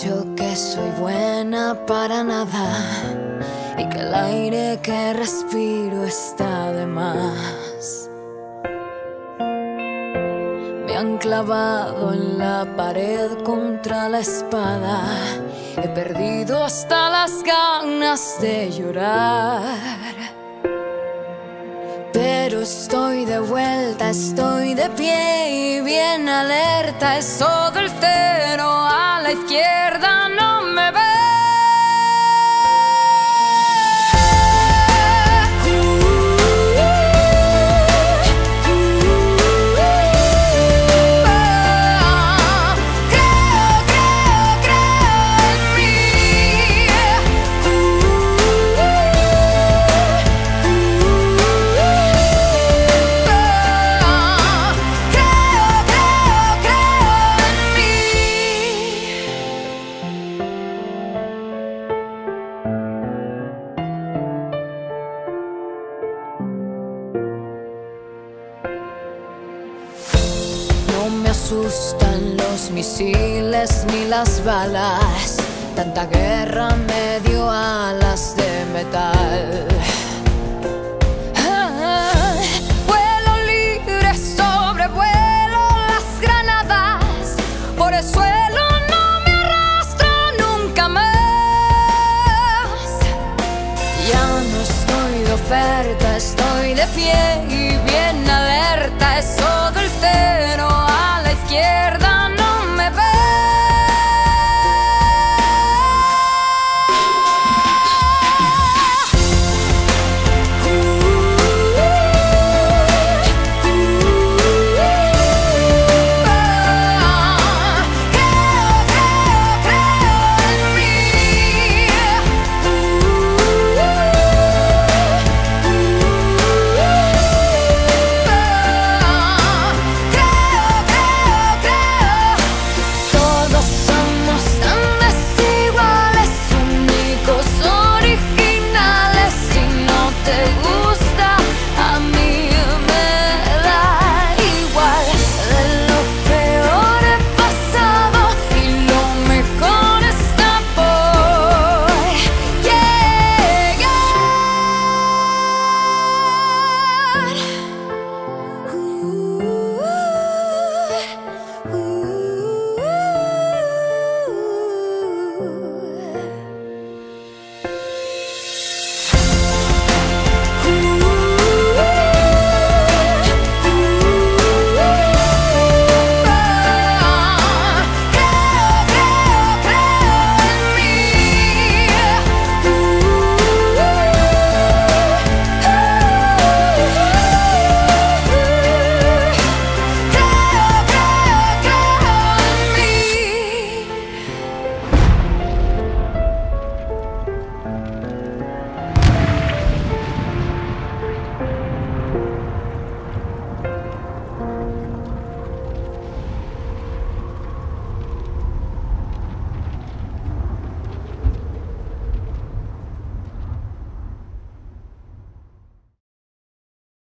dicho que soy buena para nada y que el aire que respiro está de más. Me han clavado en la pared contra la espada. He perdido hasta las ganas de llorar. Pero estoy de vuelta, estoy de pie y bien alerta. Es todo el cero a la izquierda, no me ve. No me asustan los misiles ni las balas. Tanta guerra me dio alas de metal. Vuelo libre, sobrevuelo las granadas. Por el suelo no me arrastro nunca más. Ya no estoy de oferta, estoy de pie y bien alerta. Es todo el cero